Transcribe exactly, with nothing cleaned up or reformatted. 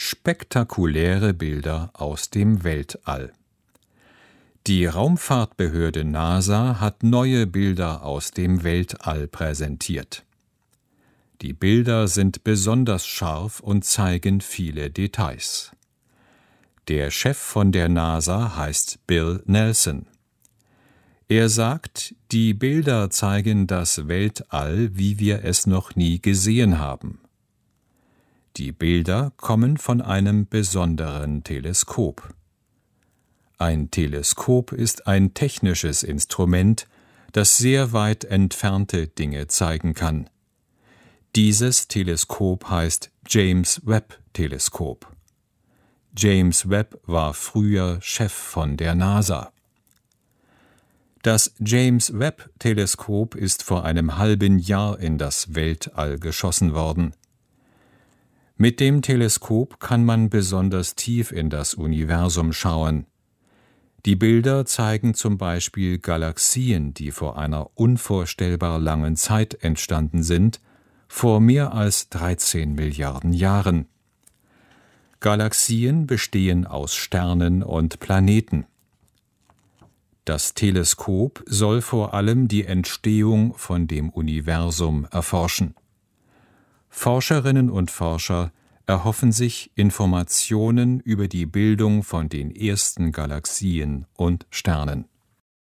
Spektakuläre Bilder aus dem Weltall. Die Raumfahrtbehörde NASA hat neue Bilder aus dem Weltall präsentiert. Die Bilder sind besonders scharf und zeigen viele Details. Der Chef von der NASA heißt Bill Nelson. Er sagt, die Bilder zeigen das Weltall, wie wir es noch nie gesehen haben. Die Bilder kommen von einem besonderen Teleskop. Ein Teleskop ist ein technisches Instrument, das sehr weit entfernte Dinge zeigen kann. Dieses Teleskop heißt James-Webb-Teleskop. James Webb war früher Chef von der NASA. Das James-Webb-Teleskop ist vor einem halben Jahr in das Weltall geschossen worden. Mit dem Teleskop kann man besonders tief in das Universum schauen. Die Bilder zeigen zum Beispiel Galaxien, die vor einer unvorstellbar langen Zeit entstanden sind, vor mehr als dreizehn Milliarden Jahren. Galaxien bestehen aus Sternen und Planeten. Das Teleskop soll vor allem die Entstehung von dem Universum erforschen. Forscherinnen und Forscher erhoffen sich Informationen über die Bildung von den ersten Galaxien und Sternen.